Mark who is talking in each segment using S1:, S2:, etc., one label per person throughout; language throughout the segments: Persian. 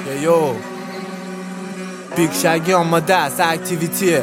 S1: یو بیگ شگی آماده است اکتیویتیه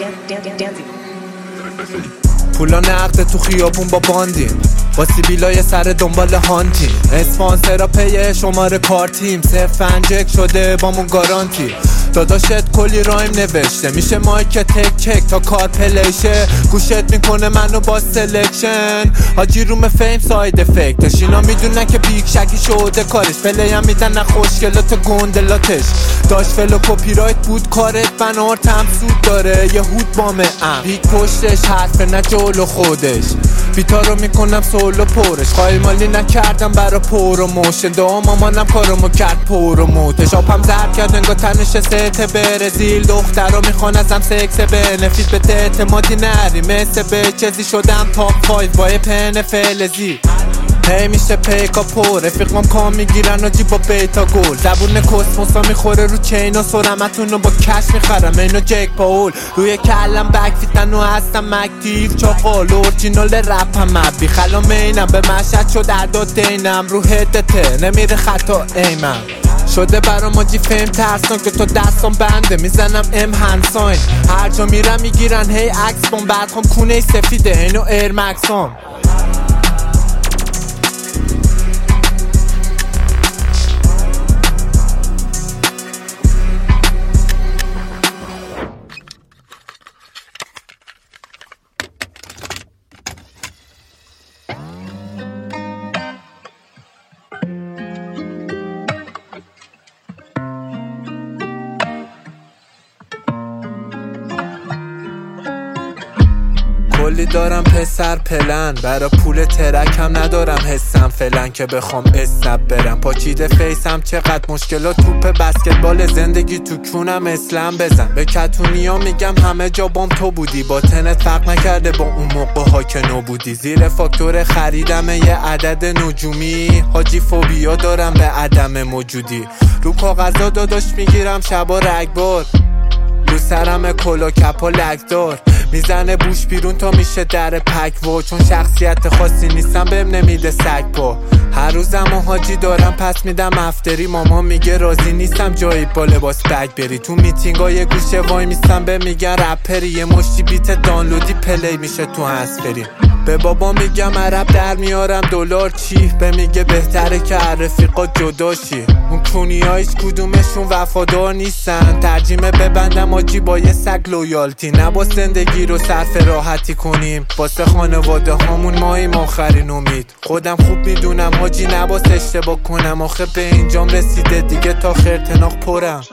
S1: پولا نقده تو خیابون با باندیم با سیبیلای سر دنبال هانتیم اسپانسرا پی شماره کارتیم صرف انجک شده بامون گارانتی داداشت کلی رایم نوشته میشه مایک تک چک تا کار پلیشه گوشت میکنه منو با سلکشن حاجی روم فیم ساید افکتش اینا میدونن که بیگ شکی شده کارش پلی هم میدن نه خوشگلات گندلاتش داشت فلو کپی رایت بود کارت بنارت هم سود داره یه هود بامه بیگ پشتش حرفه نه جلو خودش بیتا رو میکنم سولو پرش خواهی مالی نکردم برا پروموشن دا مامانم کارمو کرد پروموتش آبم زرد کرد انگاه تنش ست برزیل دختر رو میخوان ازم سکس بنفیت به اعتمادی نری مثل به چیزی شدم تاپ 5 با پن فلزی هی میشه پیکا پر رفیقام کام میگیرن و جی با بیتا گل زبون کسموسا میخوره رو چین و سرمتون رو با کش میخرم اینو جک پاول روی کلم بک فیتن و هستم اکتیو چاقال اورجینال رپ هم مبی خلا مینم به مشهد شد ارداد دینم رو هدته نمیره خطا ایمم شده برام آجی فیم ترسان که تو دستم بنده میزنم ام هنساین هر جا میرم میگیرن هی عکس بام بعد کونه سفیده اینو ایر مکسام کلی دارم پسر پلن برا پول ترکم ندارم حسم فلن که بخوام اسنپ برم پاچیده فیسم چقدر مشکلات توپ بسکتبال زندگی تو کونم اسلم بزن به کتونیا میگم همه جا بام تو بودی با تنت فرق نکرده با اون موقع ها که نو بودی زیر فاکتور خریدم یه عدد نجومی حاجی فوبیا دارم به عدم موجودی رو کاغذا داداش میگیرم شبا رگبار رو سرم کلا کپا لگدار میزنه بوش بیرون تا میشه در پک و چون شخصیت خاصی نیستم بهم نمیده سگ پا هر روزم و حاجی دارم پس میدم افتری ماما میگه راضی نیستم جایی با لباس بگ بری تو میتینگای گوشه وای میستم به میگن رپری یه مشتی بیت دانلودی پلی میشه تو هسپری به بابا میگم عرب در میارم دلار چی به میگه بهتره که رفیقا جدا شی اون کونیایش کدومشون وفادار نیستن ترجمه ببندم آجی با یه سگ لویالتی نه با زندگی رو صرف راحتی کنیم واسه خانواده هامون ماییم آخرین امید خودم خوب میدونم حاجی نباس اشتباه کنم آخه به اینجام رسیده دیگه تا خرتناق پرم